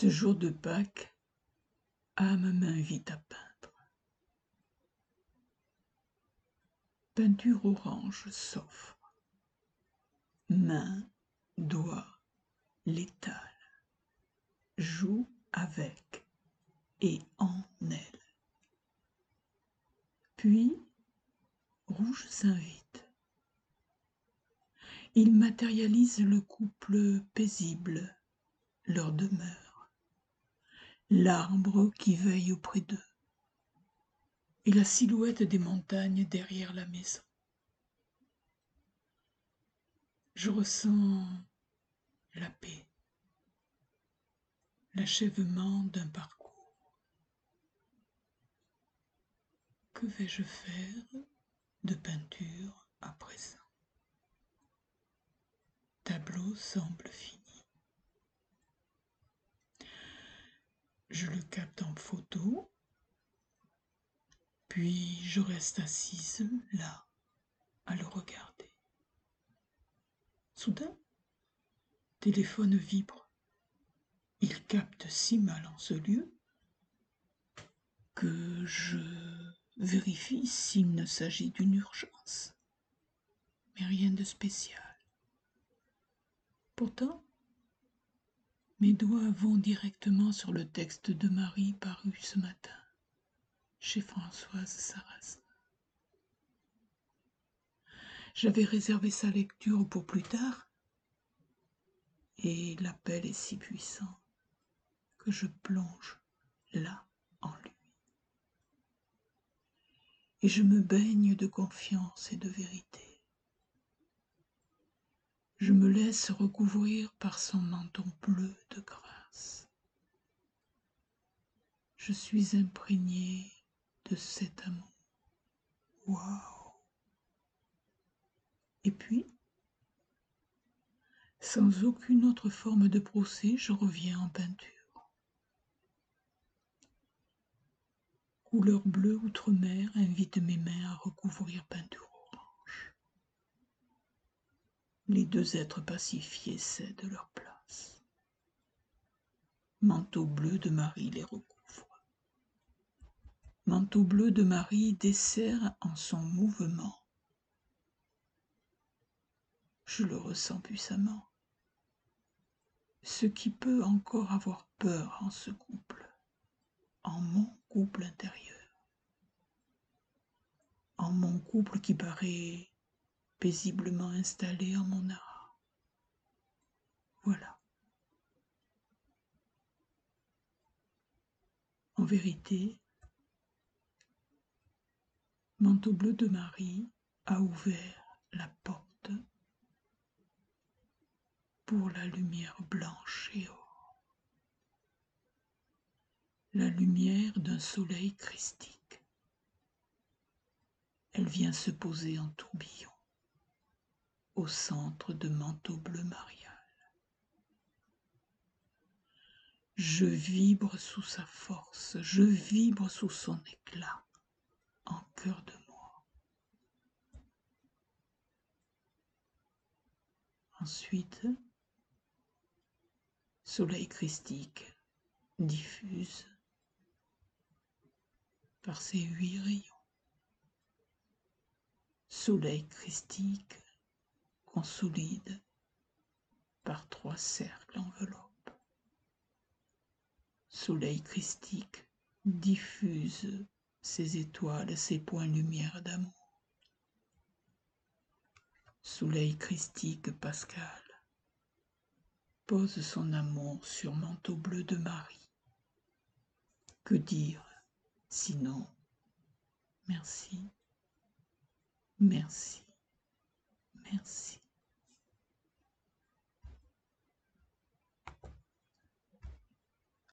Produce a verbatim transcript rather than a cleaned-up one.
Ce jour de Pâques, âme m'invite à peindre. Peinture orange s'offre. Main, doigt, l'étale, joue avec et en elle. Puis, rouge s'invite. Il matérialise le couple paisible, leur demeure, l'arbre qui veille auprès d'eux, et la silhouette des montagnes derrière la maison. Je ressens la paix, l'achèvement d'un parcours. Que vais-je faire de peinture à présent? Tableau semble fini. Je le capte en photo, puis je reste assise là, à le regarder. Soudain, téléphone vibre. Il capte si mal en ce lieu que je vérifie s'il ne s'agit d'une urgence. Mais rien de spécial. Pourtant, mes doigts vont directement sur le texte de Marie paru ce matin, chez Françoise Sarrazin. J'avais réservé sa lecture pour plus tard, et l'appel est si puissant que je plonge là en lui. Et je me baigne de confiance et de vérité. Je me laisse recouvrir par son manteau bleu de grâce. Je suis imprégnée de cet amour. Waouh! Et puis, sans aucune autre forme de procès, je reviens en peinture. Couleur bleue outre-mer invite mes mains à recouvrir peinture orange. Les deux êtres pacifiés cèdent leur place. Manteau bleu de Marie les recouvre. Manteau bleu de Marie dessert en son mouvement. Je le ressens puissamment. Ce qui peut encore avoir peur en ce couple, en mon couple intérieur, en mon couple qui paraît paisiblement installé en mon art. Voilà. En vérité, Manteau bleu de Marie a ouvert la porte pour la lumière blanche et or, la lumière d'un soleil christique. Elle vient se poser en tourbillon au centre de Manteau bleu marial. Je vibre sous sa force, je vibre sous son éclat, en cœur de moi. Ensuite, soleil christique diffuse par ses huit rayons. Soleil christique consolide par trois cercles enveloppes. Soleil christique diffuse ses étoiles, ses points lumière d'amour. Soleil christique pascal pose son amour sur Manteau bleu de Marie. Que dire sinon merci, merci, merci.